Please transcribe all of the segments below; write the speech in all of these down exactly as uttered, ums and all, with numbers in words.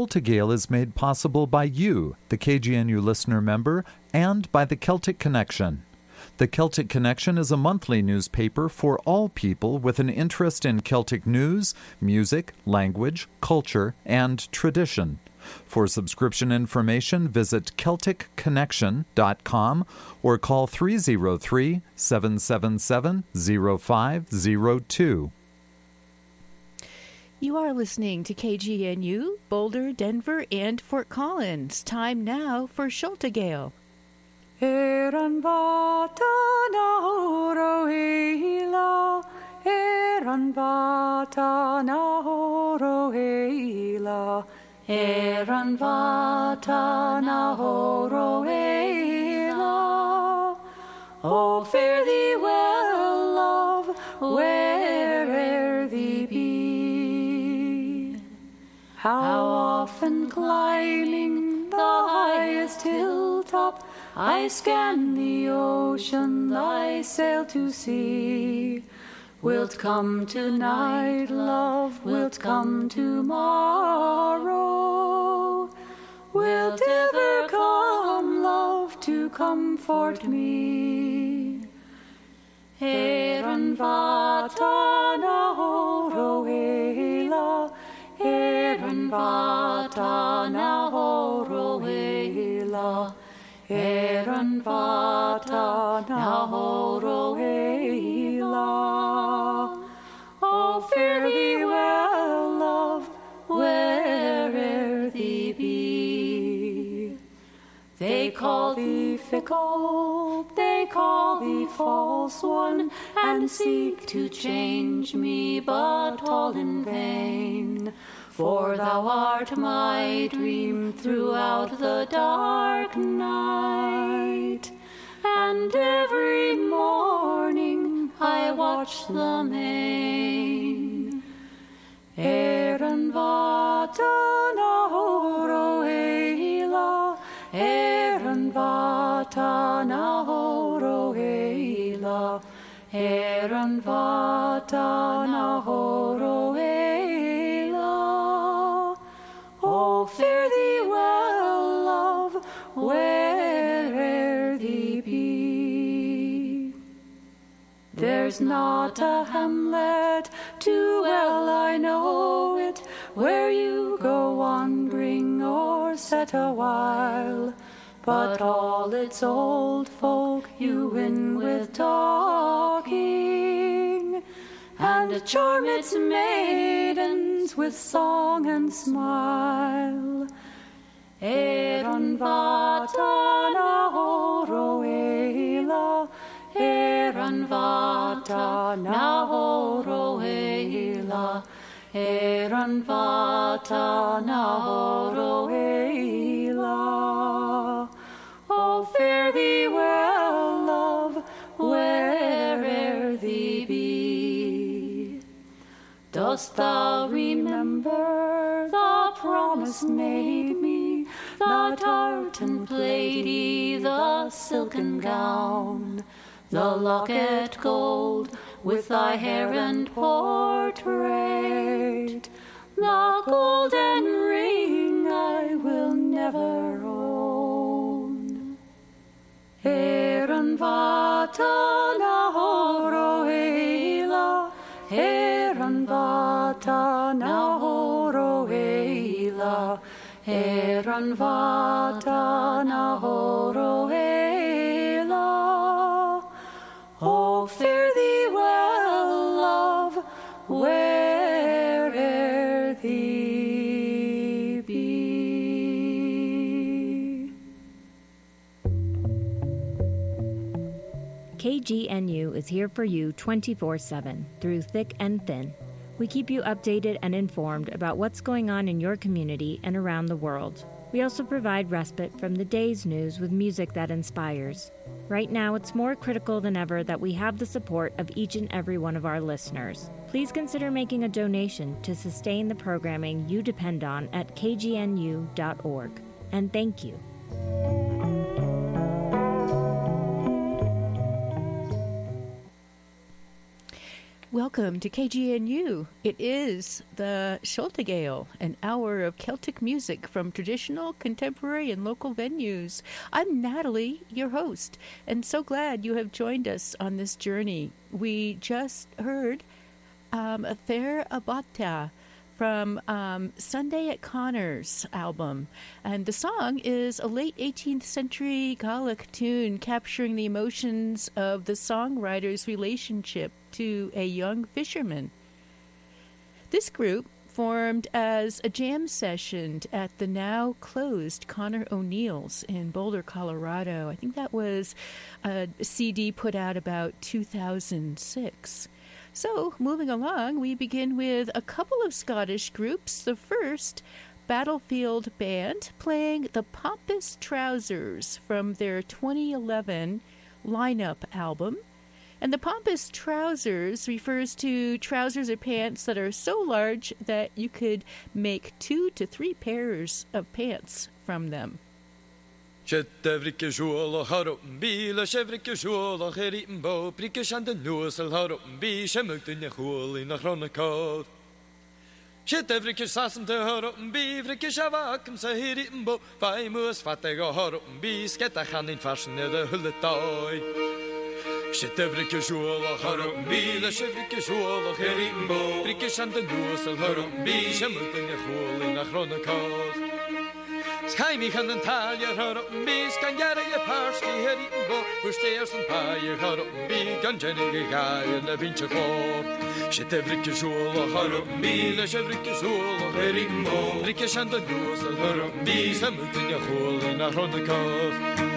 Sheltigale is made possible by you, the K G N U listener member, and by the Celtic Connection. The Celtic Connection is a monthly newspaper for all people with an interest in Celtic news, music, language, culture, and tradition. For subscription information, visit Celtic Connection dot com or call three oh three, seven seven seven, oh five oh two. You are listening to K G N U, Boulder, Denver, and Fort Collins. Time now for Sheltigale. Eran vata na horo heila, Eran vata na horo heila, Eran vata na horo heila. Oh, fare thee well, love, where'er thee be. How often climbing the highest hilltop I scan the ocean, thy sail to see. Wilt come tonight, love, wilt come tomorrow? Wilt ever come, love, to comfort me? Eran vata na horo heila, Eran vata na horo heila, Eran vata na horo heila. Oh, fare thee well, love, where'er thee be. They call thee fickle, they call thee false one, and seek to change me, but all in vain. For thou art my dream throughout the dark night, and every morning I watch the main. Eran vata na horo heila, Eran vata na horo heila, Eran vata na horo heila. Oh, fare thee well, love, where'er thee be. There's not a hamlet, too well I know it, where you go wandering or set a while, but all its old folk you win with talking, and charm its maidens with song and smile. Eran vata na horo heila, Eran vata na horo heila, Eran vata na horo heila. Oh, fare thee well, love, where'er thee be. Dost thou remember the promise made me, the tartan plaidy, the silken gown, the locket gold with thy hair and portrait, the golden ring I will never own. Eran vata na horo heila, Eran vata na horo heila, Eran vata na horo heila. Oh, fare thee well, love, where'er thee be. K G N U is here for you twenty-four seven, through thick and thin. We keep you updated and informed about what's going on in your community and around the world. We also provide respite from the day's news with music that inspires. Right now, it's more critical than ever that we have the support of each and every one of our listeners. Please consider making a donation to sustain the programming you depend on at k g n u dot org. And thank you. Welcome Welcome to K G N U. It is the Skoltegale, an hour of Celtic music from traditional, contemporary, and local venues. I'm Natalie, your host, and so glad you have joined us on this journey. We just heard um, a Fair Abata from um, Sunday at Connor's album. And the song is a late eighteenth century Gaelic tune capturing the emotions of the songwriter's relationship to a young fisherman. This group formed as a jam session at the now closed Connor O'Neill's in Boulder, Colorado. I think that was a C D put out about two thousand six. So, moving along, we begin with a couple of Scottish groups. The first, Battlefield Band, playing the Pompous Trousers from their twenty eleven lineup album. And the Pompous Trousers refers to trousers or pants that are so large that you could make two to three pairs of pants from them. Shetevrike jolo harop bi la chevrike jolo herim bo prike shande nusel harop bi shemuk in joli na chronikot Shetevrike sasente harop bi vrike shavakm sa herim bo vai mus fatega harop bi sketta han in fashion de hulletoi Shetevrike jolo harop bi la chevrike jolo herim bo prike shande nusel harop bi shemuk in joli na chronikot Schijmig aan een taalje, haar op een bies, kan jaren je paars die her in bo, hoe steers een paaie, haar op een bie, kan jenny gaaien, en vind je goed. Zit everike zoel, haar op een bie, les everike zoel, her in bo, rikjes aan de doos, haar op een bie, ze moeten je goed in haar ronde kop.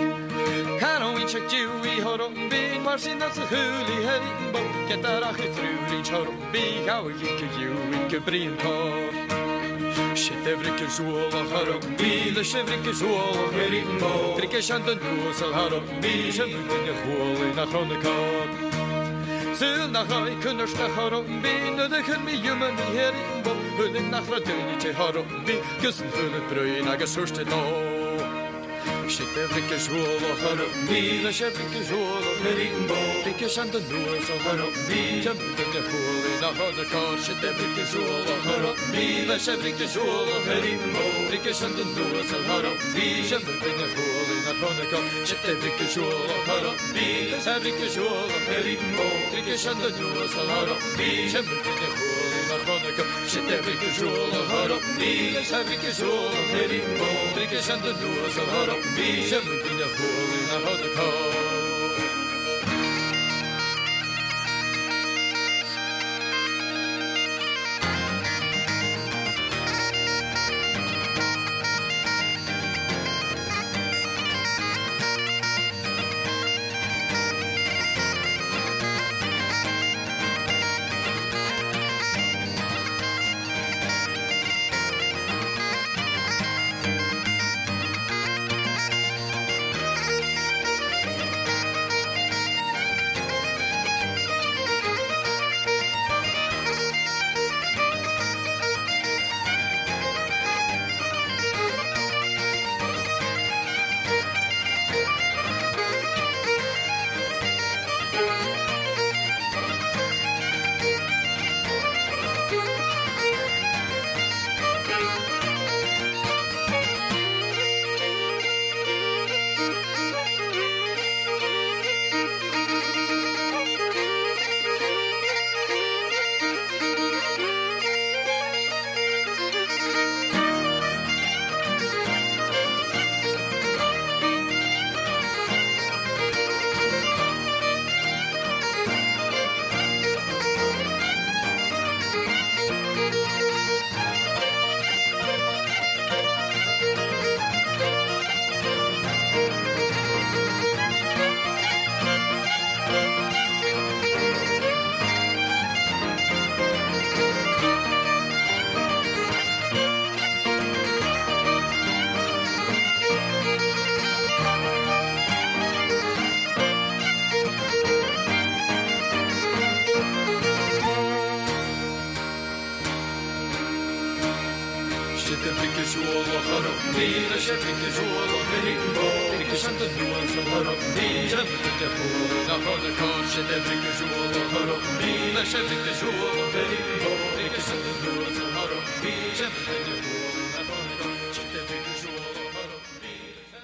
Kan ook iets juwie, haar op een bie, maar zien dat ze hulie, her in bo, get daar achter truurings, haar op een bie, gauw ik je juwie, ik brien kop. Shetevrike zool, haar op een bie, les everike zool, her in bo, rikjes aan de doos, haar op een bie, ze moeten je goed in haar ronde kop. Zul nach roi kunnerstach har op een bie, nu de kun mi jummen i her in bo, hulling nach radunitje har op een bie, gussen hullet brøy na gesurste då. Shetevrike zool, har op een bie, les everike zool, her in bo, rikjes aan de doos, har op een bie, ze moeten je goed in haar ronde kop. Shetevrike zool, har op een bie, les everike zool, her in bo, rikjes aan de doos, har op een bie, ze moeten je goed in haar ronde kop. Shetevrike zool, har op een bie, les everike zool, her in bo, rikjes aan de doos, har op een bie, ze moeten je goed in haar ronde kop. Shetevrike zool, har op een bie, les everike zool, her in bo, rikjes aan de doos, har op een bie, ze moeten je goed in haar ronde kop. Shetevrike zool, her in bo, rikjes aan de doos, har op een bie, ze moeten je goed in na hona kor shit every casual horo be la shit casual very go take us the doors horo be shit casual na hona kor shit every casual horo be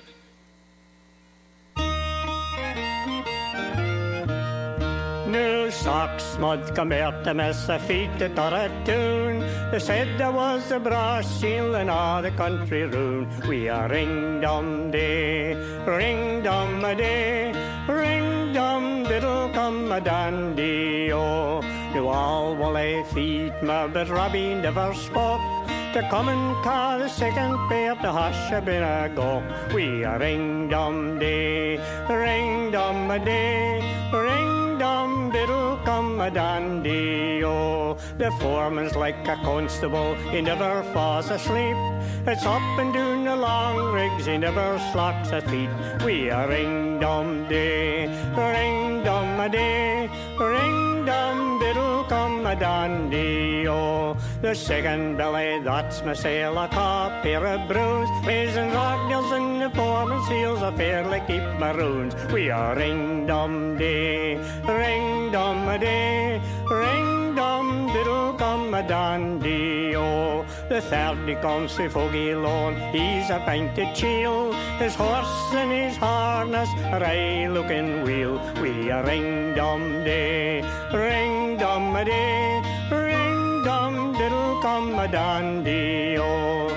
New socks mud come out to mess a feet at a tune. They said there was a brass shield in all the country round. We are ring dum day, ring dum a day, ring dum diddle come a dandy oh. You all wally feet ma but Robbie never spoke. To come and call the second pair to hush a bit a go. We are ring dum day, ring dum a day, ring dum diddle come a dandy oh. The foreman's like a constable, he never falls asleep. It's up and down the long rigs, he never slacks a feet. We are ring dum day, ring dum a day, ring dum diddle come a dandy oh. The second belly, that's my sailor car, pair of brews, raising rocknails in the foreman's heels, I fairly keep my runes. We are ring dum day, ring dum a day, ring dum diddle come a dandy oh. The third he comes to Foggy Lawn, he's a painted chiel, his horse and his harness a wry looking wheel. We are ring dum day, ring dum a day, ring dum diddle come a dandy oh.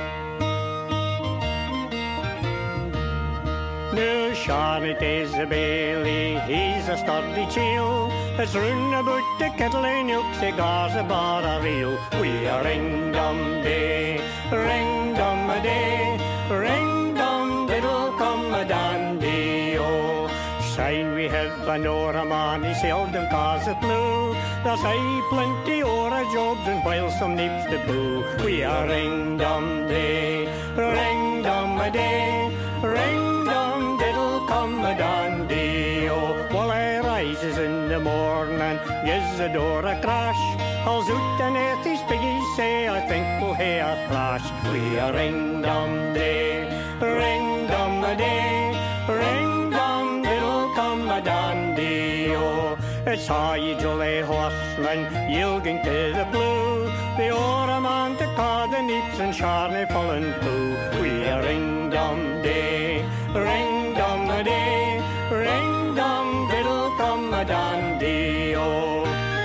New Charlotte is a Bailey, he's a sturdy chiel. It's round about the kettle and yoke cigars a bar a reel. We are ring dum day, ring dum a day, ring dum diddle come a dandy oh. Sign we have an Nora man, he seldom cause it blue. There's aye plenty ora jobs and while some neeps to boo. We are ring dum day, ring dum a day, ring dum diddle come a dandy oh. While I rises in the morning, gives the door a crash. I'll zoot and at these piggies say I think we'll hear a flash. We are ring dum day, ring dum a day, ring dum diddle come a dandy oh. It's how you jolly horseman yielding to the blue. The oarman to cod the neeps and Charney fallen through. We are ring dum day, ring dum a day, ring dum diddle come a dandy oh.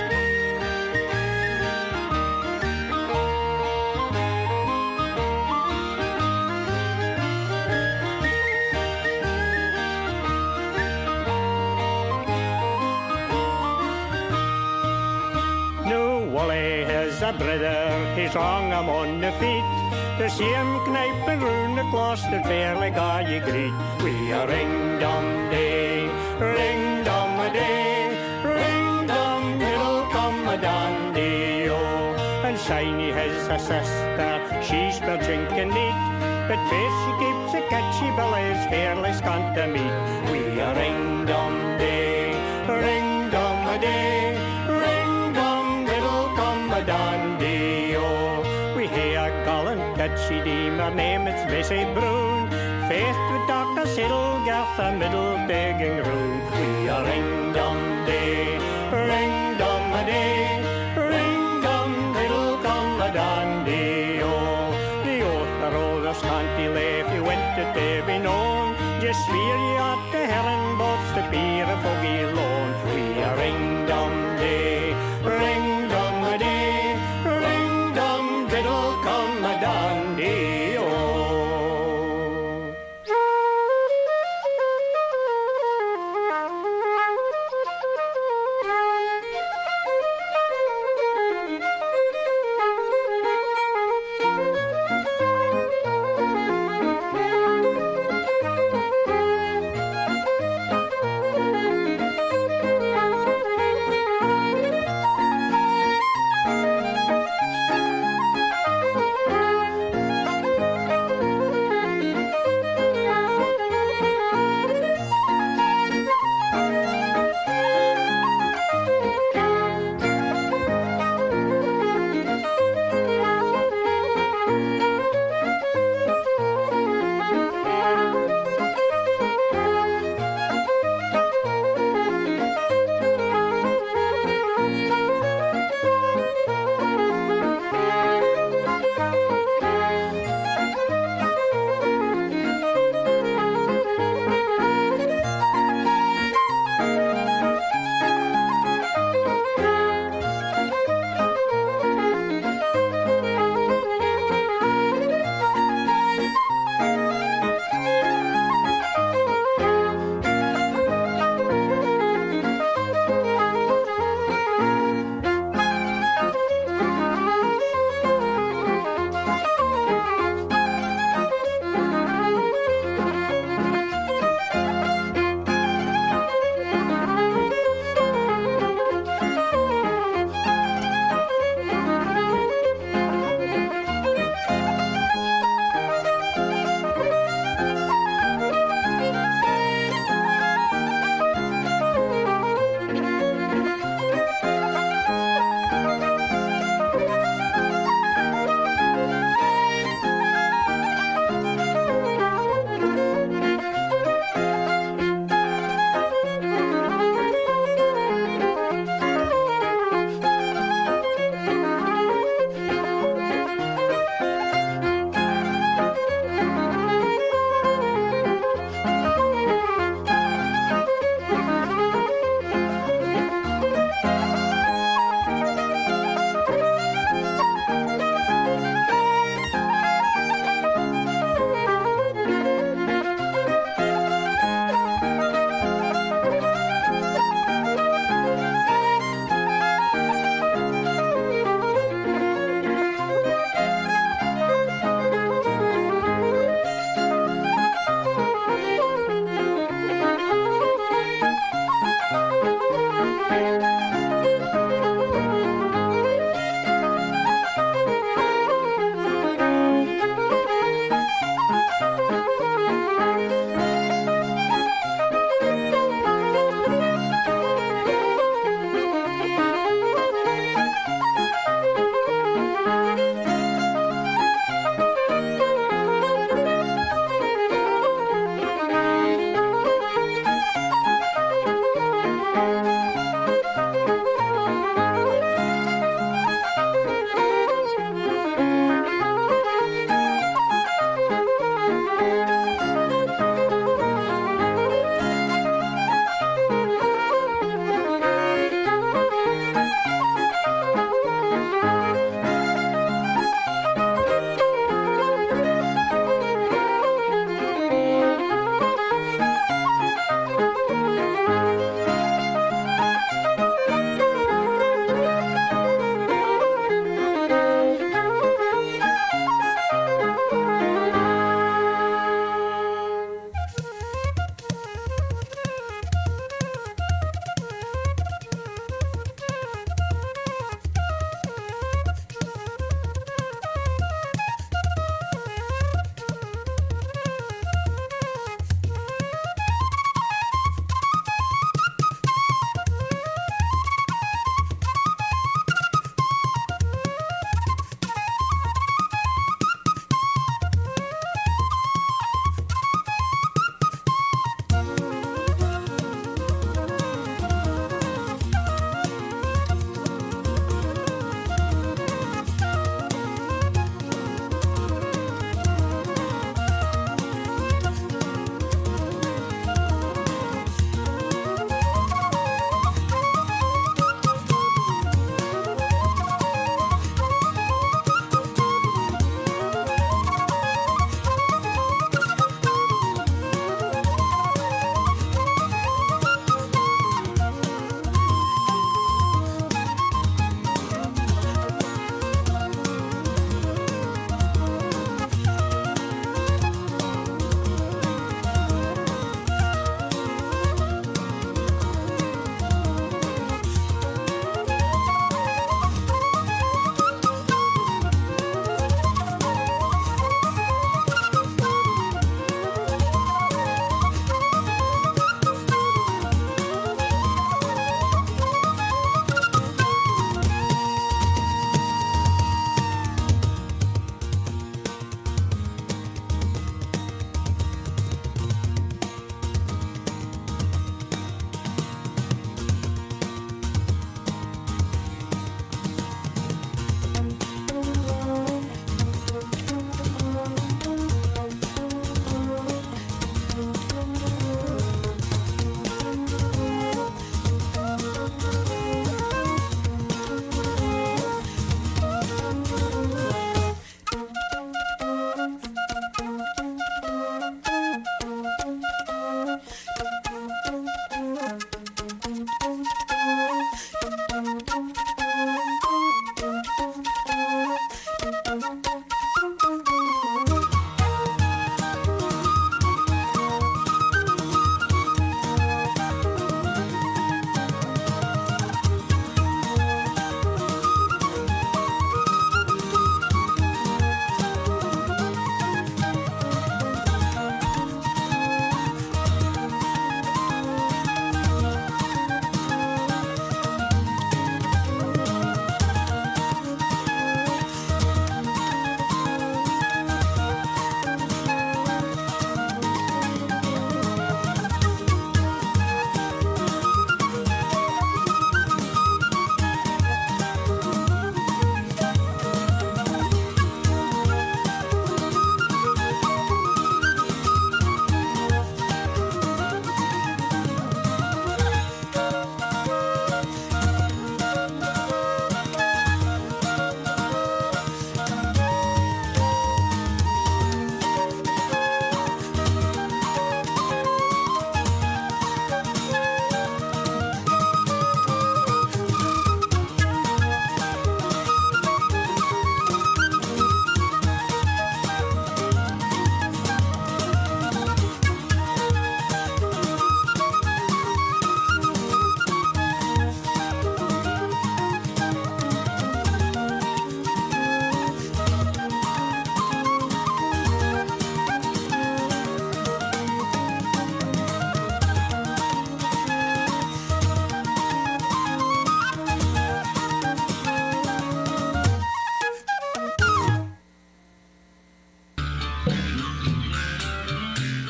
Wally has a brother, he's wrong I'm on the feet. To see him kniping round the Gloucester fairly got you greet. We are ring dum day, ring dum a day, ring dum diddle come a dandy oh. And Shiny has a sister, she's for drinking neat, but face she keeps a catchy belly's fairly scant to meet. We are ring dum day, ring dum a day, ring dum diddle come a dandy oh. We hear gallant catchy dame, her name it's Bessie Brown, faced with Doctor Siddle, gaff a middle begging room. We are ring dum day, ring dum a day, ring dum diddle come a dandy oh. The author of the scanty life he went to be known, just swear ye at the Helen boats the pier of Foggy Lawn. We are ring dum day, ring dum a day, ring dum diddle come a dandy oh.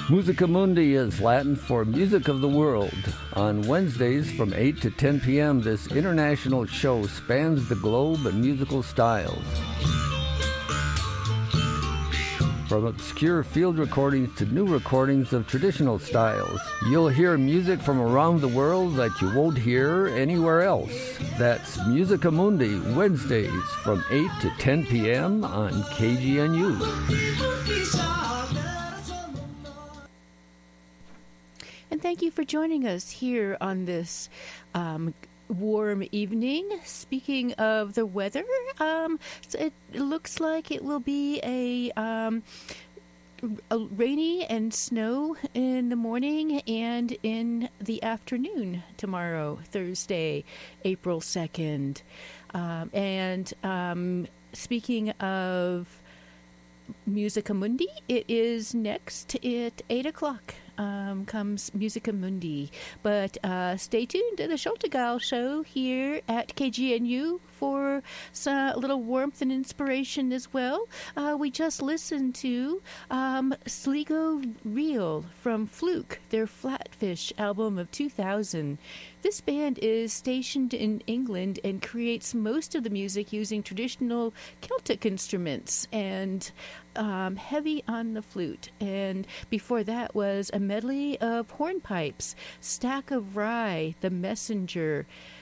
Musica Mundi is Latin for Music of the World. On Wednesdays from eight to ten p.m., this international show spans the globe in musical styles. From obscure field recordings to new recordings of traditional styles, you'll hear music from around the world that you won't hear anywhere else. That's Musica Mundi, Wednesdays from eight to ten p.m. on K G N U. And thank you for joining us here on this um, warm evening. Speaking of the weather, um, so it looks like it will be a, um, a rainy and snow in the morning and in the afternoon tomorrow, Thursday, April second. Um, and um, speaking of Musica Mundi, it is next at eight o'clock. Um, comes Musica Mundi. But uh, stay tuned to the Schultegal Show here at K G N U for some, a little warmth and inspiration as well. Uh, we just listened to um, Sligo Reel from Fluke, their Flatfish album of two thousand. This band is stationed in England and creates most of the music using traditional Celtic instruments and um, heavy on the flute. And before that was a medley of hornpipes, Stack of Rye, The Messenger,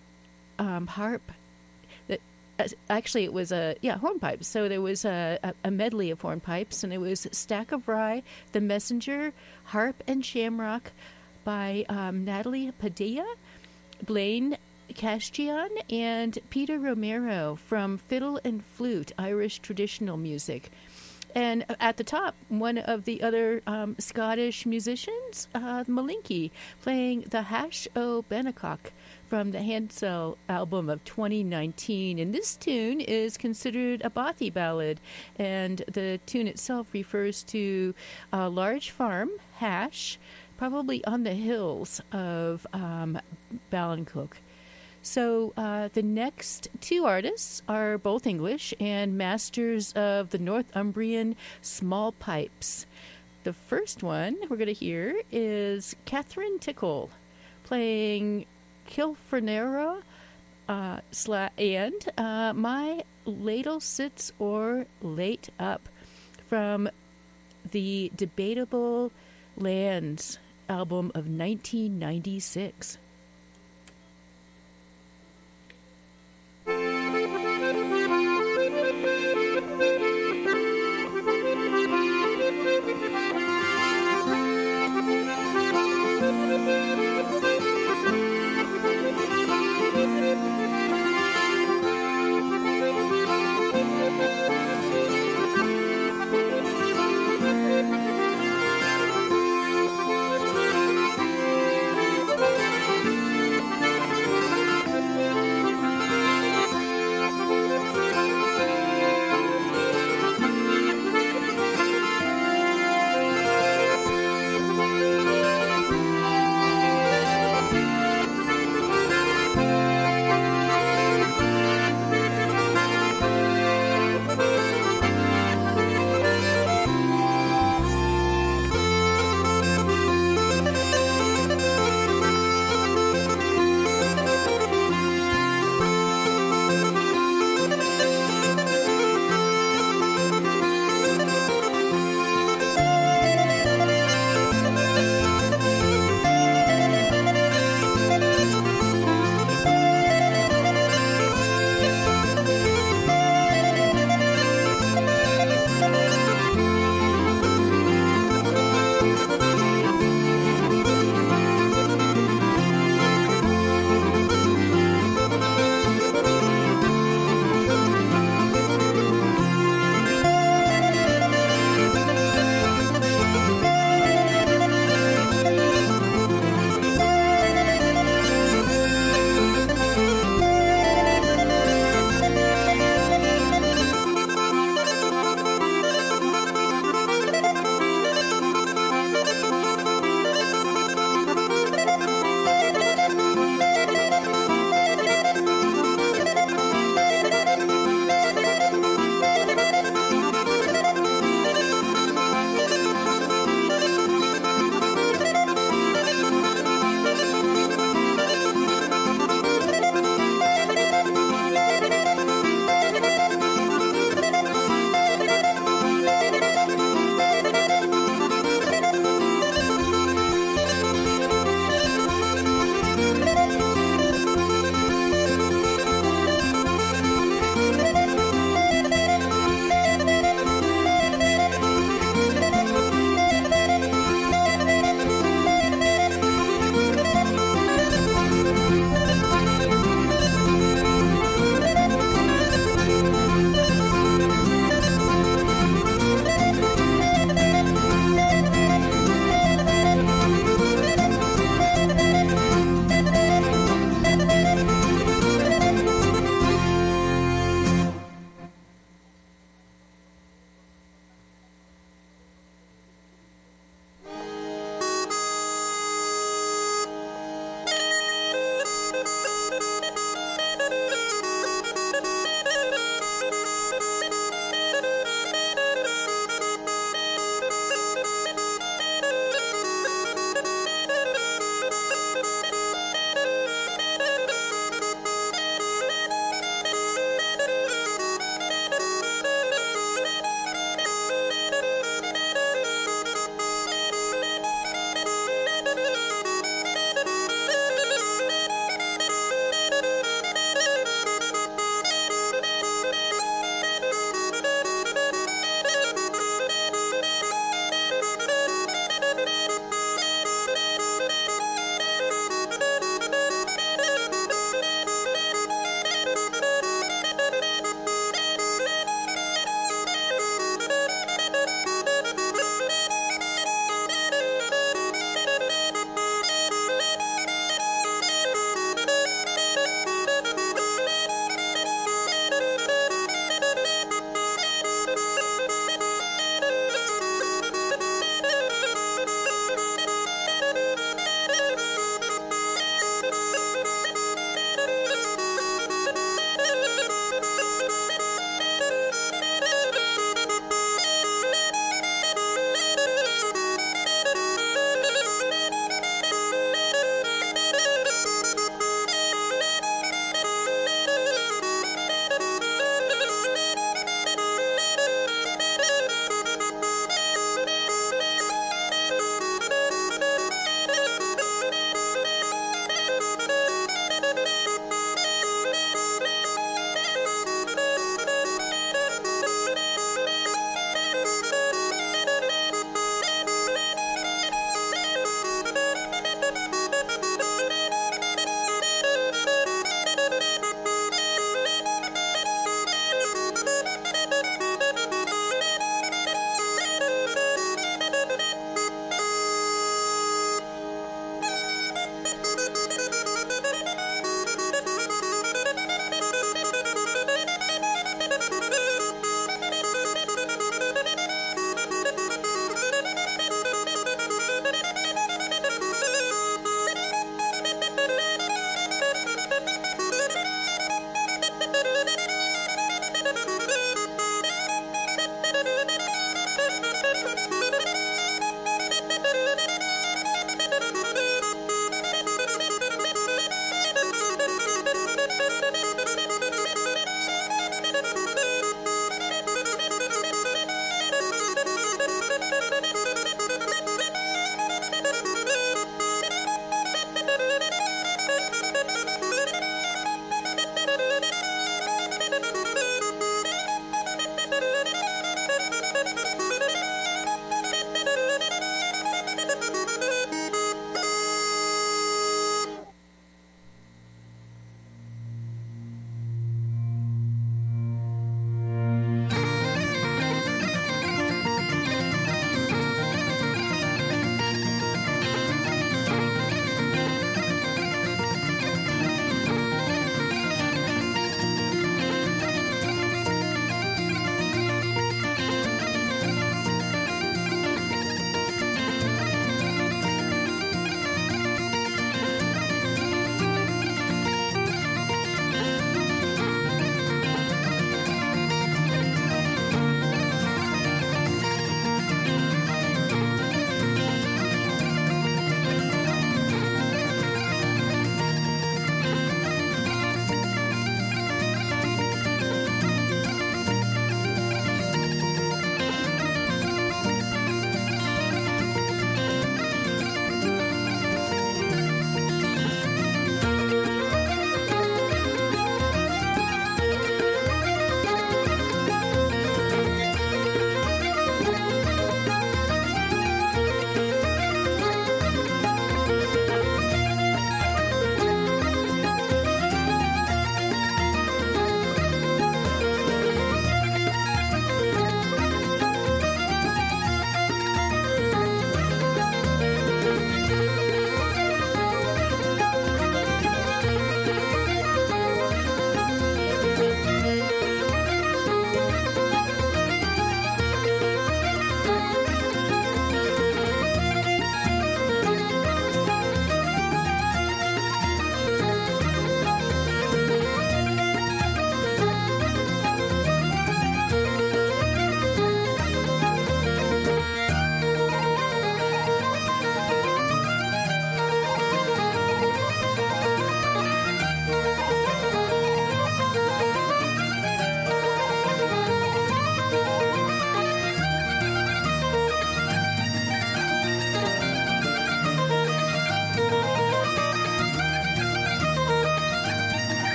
um, harp. That actually it was a yeah hornpipes. So there was a, a, a medley of hornpipes, and it was Stack of Rye, The Messenger, harp and shamrock by um, Natalie Padilla, Blaine Castian, and Peter Romero from Fiddle and Flute, Irish traditional music. And at the top, one of the other um, Scottish musicians, uh, Malinky, playing the Hash O Bennacock from the Hansel album of twenty nineteen. And this tune is considered a bothy ballad, and the tune itself refers to a large farm, Hash, probably on the hills of um, Ballincook. So uh, the next two artists are both English and masters of the Northumbrian small pipes. The first one we're going to hear is Catherine Tickle playing Kilfernera uh, sla- and uh, My Ladle Sits or Late Up from the Debatable Lands album of nineteen ninety-six.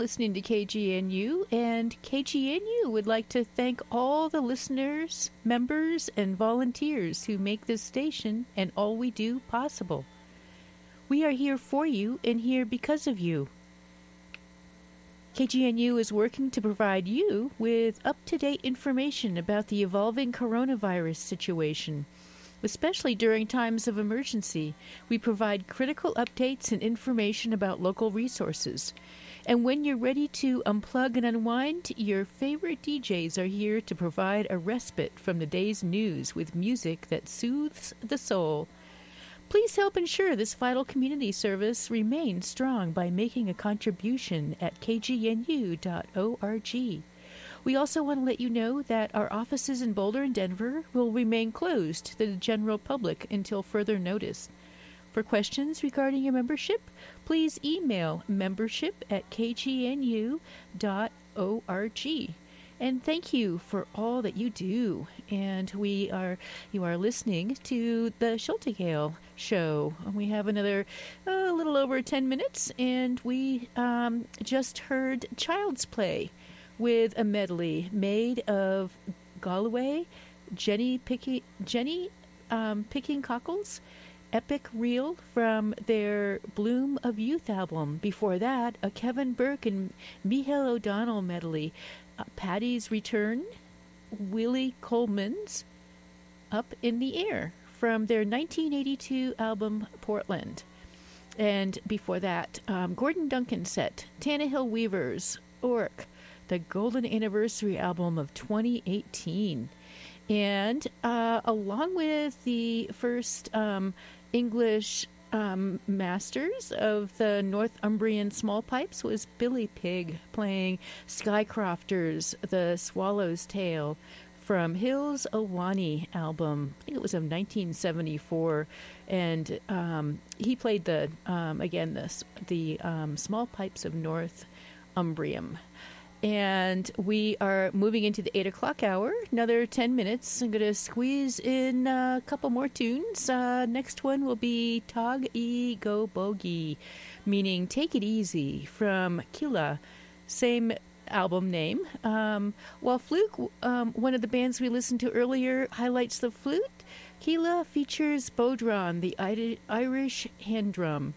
listening to K G N U, and K G N U would like to thank all the listeners, members, and volunteers who make this station and all we do possible. We are here for you and here because of you. K G N U is working to provide you with up-to-date information about the evolving coronavirus situation. Especially during times of emergency, we provide critical updates and information about local resources. And when you're ready to unplug and unwind, your favorite D Js are here to provide a respite from the day's news with music that soothes the soul. Please help ensure this vital community service remains strong by making a contribution at k g n u dot org. We also want to let you know that our offices in Boulder and Denver will remain closed to the general public until further notice. For questions regarding your membership, please email membership at k g n u dot org. And thank you for all that you do. And we are, you are listening to the Schultegale show. We have another a uh, little over ten minutes, and we um, just heard Child's Play with a medley made of Galway, Jenny Picking, Jenny um, Picking Cockles, Epic Reel from their Bloom of Youth album. Before that, a Kevin Burke and Michael O'Donnell medley, uh, Paddy's Return, Willie Coleman's Up in the Air from their nineteen eighty-two album Portland. And before that, um, Gordon Duncan set, Tannehill Weavers, Orc, the Golden Anniversary album of twenty eighteen. And uh, along with the first um, English um, masters of the Northumbrian small pipes was Billy Pigg playing Skycrofters, The Swallow's Tale from Hills Awani album. I think it was of nineteen seventy-four. And um, he played the, um, again, the, the um, small pipes of Northumbrium. And we are moving into the eight o'clock hour. Another ten minutes. I'm going to squeeze in a couple more tunes. Uh, next one will be Tog E Go Bogey, meaning Take It Easy, from Killa. Same album name. Um, while Fluke, um, one of the bands we listened to earlier, highlights the flute, Killa features Bodhran, the I- Irish hand drum.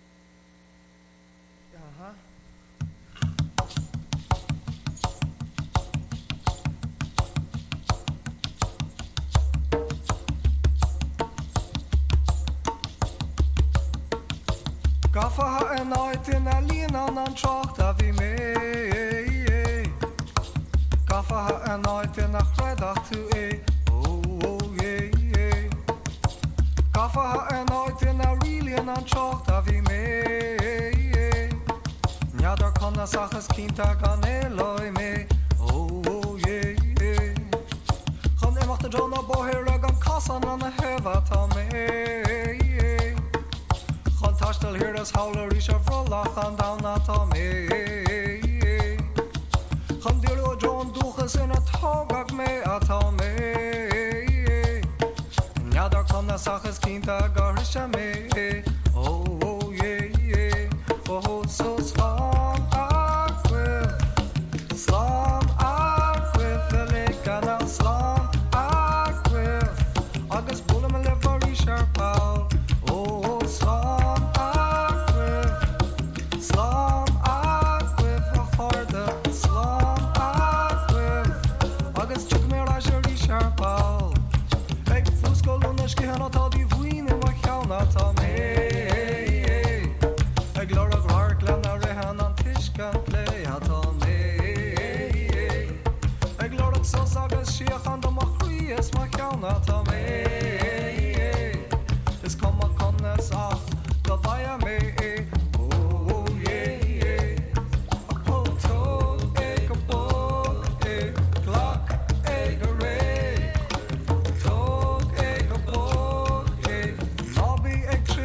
Gaffa en uit in Alina an trocht a vi me. Gaffa en uit in a chredach tu e. Oh, oh, yeah, yeah. Gaffa en uit in a rilien an trocht a vi me. Njadar konna sachas kinta gan eloi me. Oh, oh, yeah, yeah. Chan imacht de John a boher ag an kassan an a heva ta me. Tastel hier das howler is a frolach and down at me. Kan dir o John duches in a togak me at me. Njadar konna sachas kinta garisha me. Oh, oh, yeah, yeah. Oh, so slam akwif. Slam akwif. Velikana slam akwif. Agus bulem levari sharpal. Oh, slam. Ek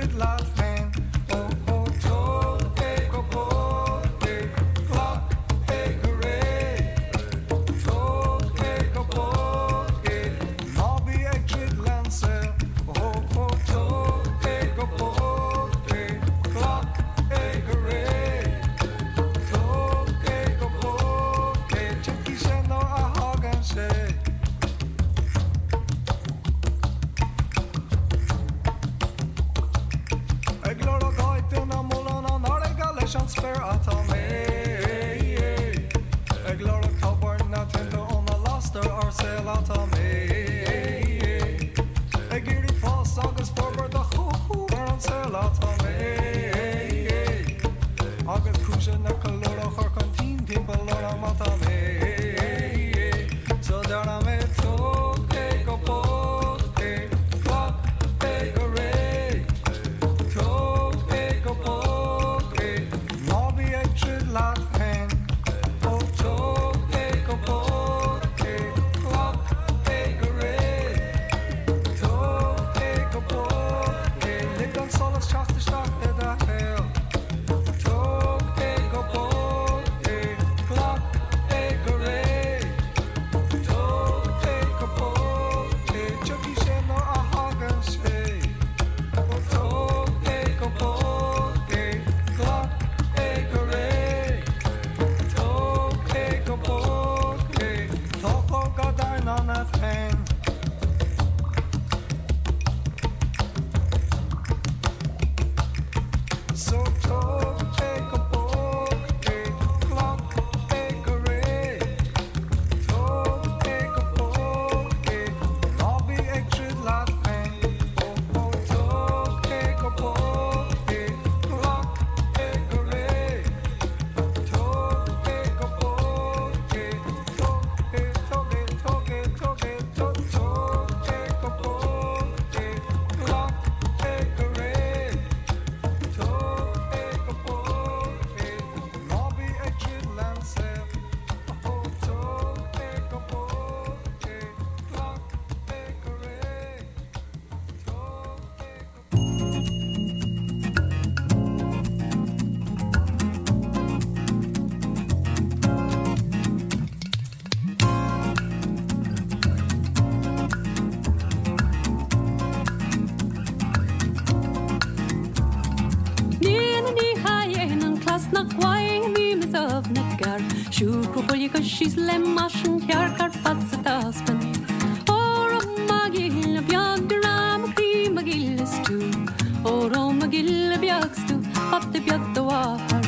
She's lemmashen kjarkar fatsa taspen Or om magilla bjagram kri magilles tu Or om magilla bjagstu Fatte bjagda wahar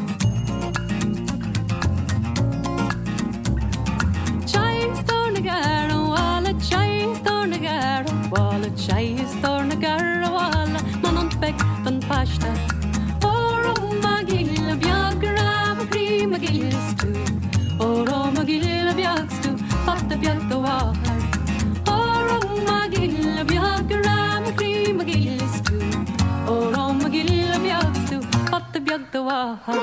Chai stornagara wala chai stornagara Wala chai stornagara wala Manont bek van pashta Or om magilla bjagram kri magilles tu Or om magilla bjagstu, fatta bjagda wahar Or om magilla bjagram kri magilles tu Or om magilla bjagstu, fatta bjagda wahar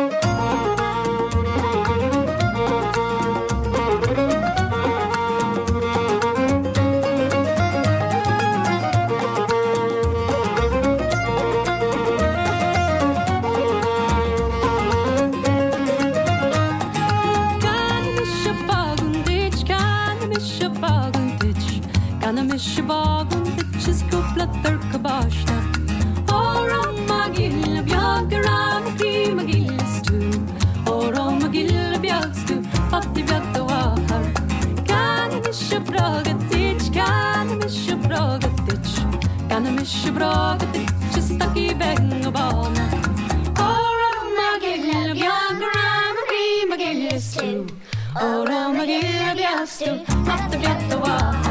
Shabagun ditches kuplat thirka bashta Or om magilla bjagram kri magilles tu Or om magilla bjagstu fatti bjagda wahar Kan misha braga ditch Kan misha braga ditch Kan misha braga ditch Stuck i benga bana Or om magilla bjagram kri magilles tu Or om magilla bjagstu fatti bjagda wahar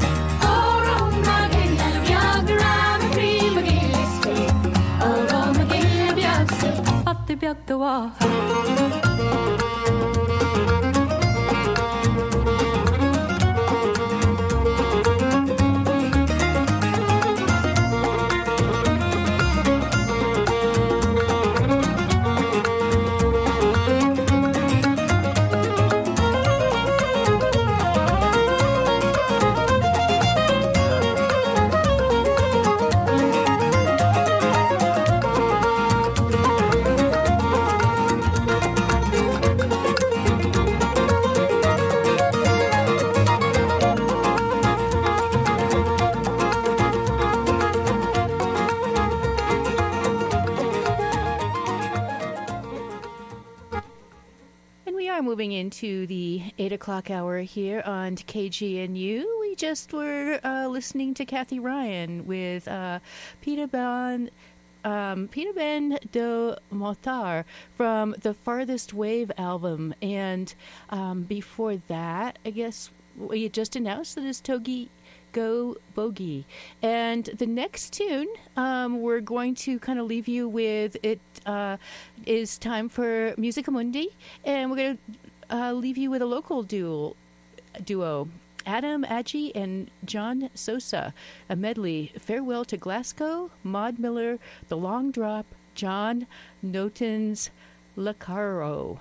bjagda wahar into the eight o'clock hour here on K G N U. We just were uh, listening to Kathy Ryan with uh, Peter Ben, um, Peter Ben de Motar from the Farthest Wave album. And um, before that, I guess we just announced that it's Togi Go Bogey. And the next tune, um, we're going to kind of leave you with, it uh, is time for Musica Mundi, and we're going to uh, leave you with a local duo, duo. Adam Agee and John Sosa, a medley, Farewell to Glasgow, Maud Miller, The Long Drop, John Noten's La Caro.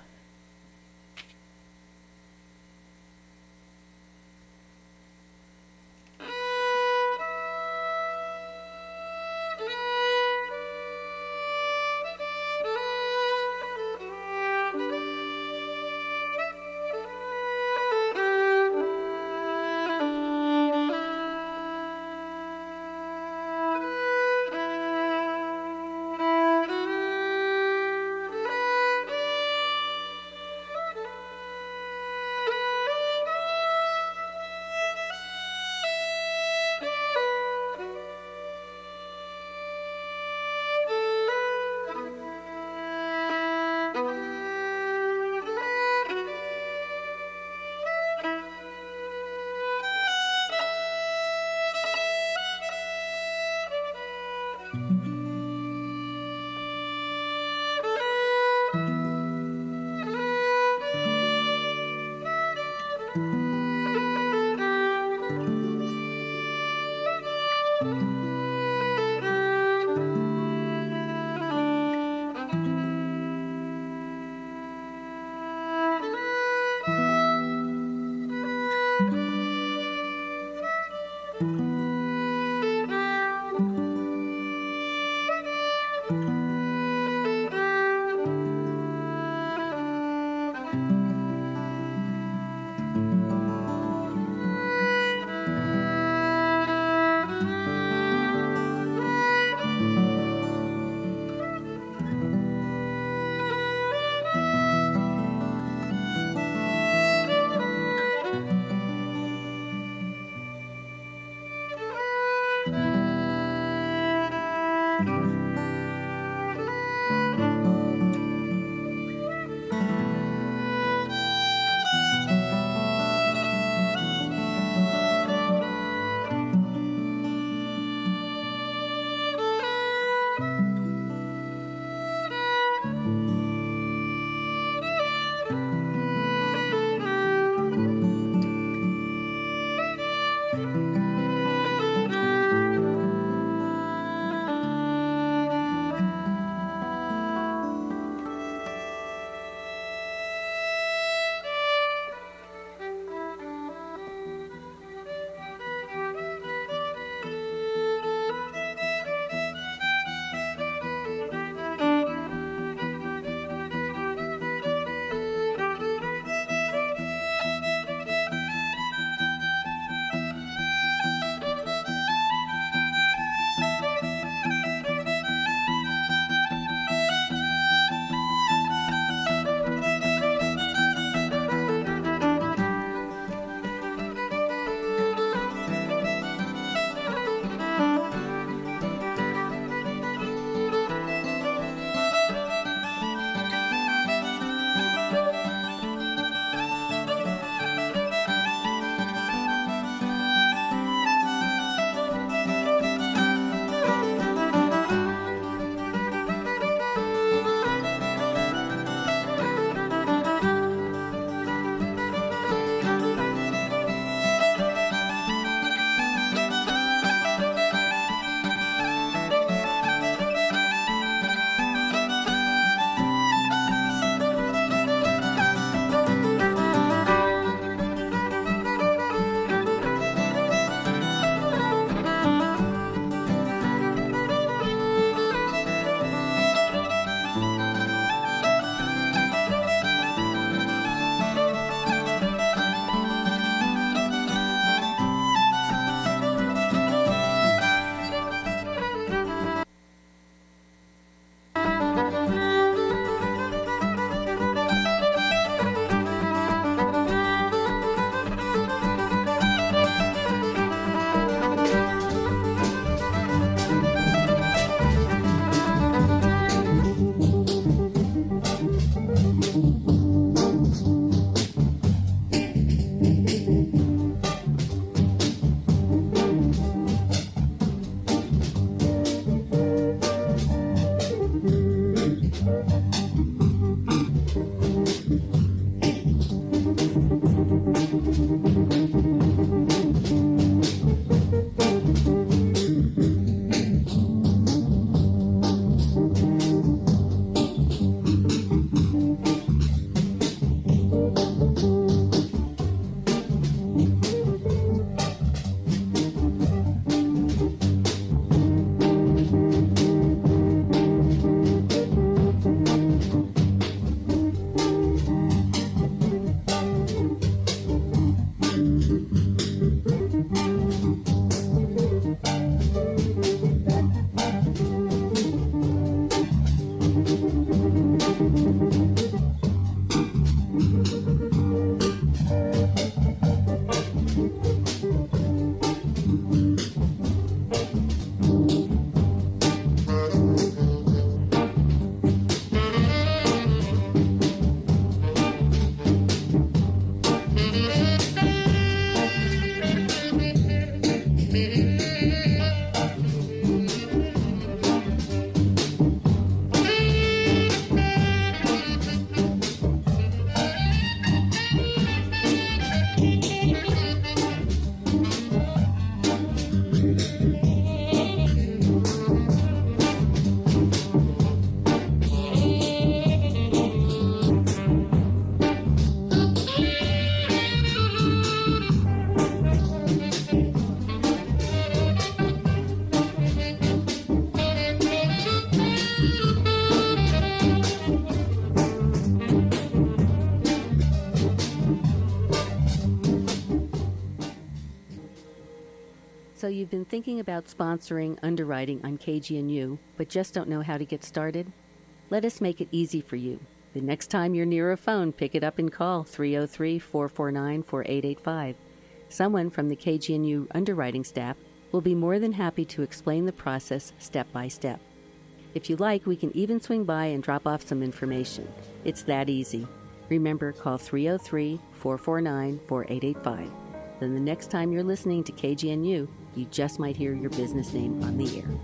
So you've been thinking about sponsoring underwriting on K G N U, but just don't know how to get started? Let us make it easy for you. The next time you're near a phone, pick it up and call three oh three, four four nine, four eight eight five. Someone from the K G N U underwriting staff will be more than happy to explain the process step by step. If you like, we can even swing by and drop off some information. It's that easy. Remember, call three oh three, four four nine, four eight eight five. Then the next time you're listening to K G N U, you just might hear your business name on the air.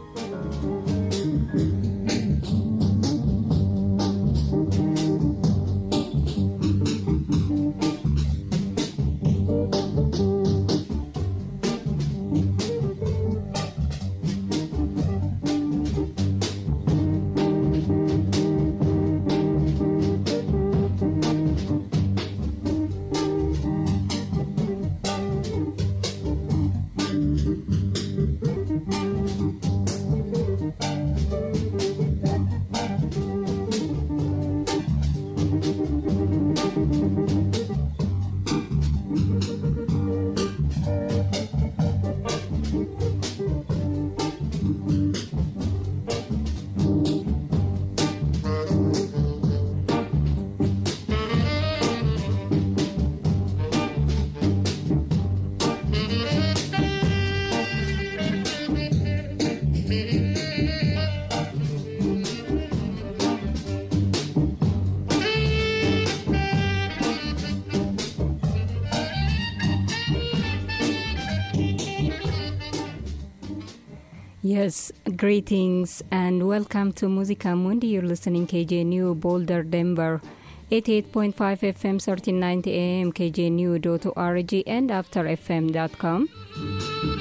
Yes, greetings and welcome to Musica Mundi. You're listening K G N U Boulder, Denver, eighty-eight point five F M, thirteen ninety A M, K G N U dot org and after F M dot com.